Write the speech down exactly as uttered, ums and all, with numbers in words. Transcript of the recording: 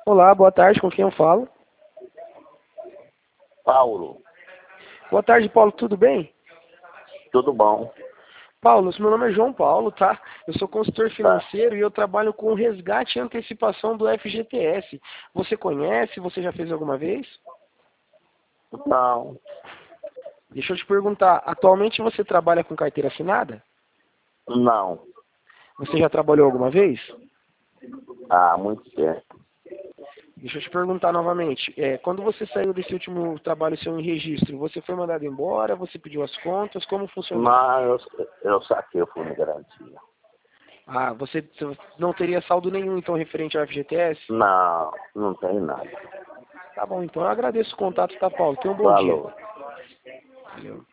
Olá, boa tarde, com quem eu falo? Paulo, Boa tarde, Paulo, tudo bem? tudo bom? Paulo, meu nome é João Paulo, tá? Eu sou consultor Tá. financeiro e eu trabalho com resgate e antecipação do F G T S. Você conhece? Você já fez alguma vez? Não, Deixa eu te perguntar, atualmente você trabalha com carteira assinada? não. Você já trabalhou alguma vez? Há muito tempo. Deixa eu te perguntar novamente, é, quando você saiu desse último trabalho seu em registro, você foi mandado embora, você pediu as contas, como funcionou? Mas eu, eu saquei o fundo de garantia. Ah, você você não teria saldo nenhum, então, referente ao F G T S? Não, não tem nada. Tá bom, então eu agradeço o contato, tá, Paulo? Tenha um bom dia. Falou. Valeu.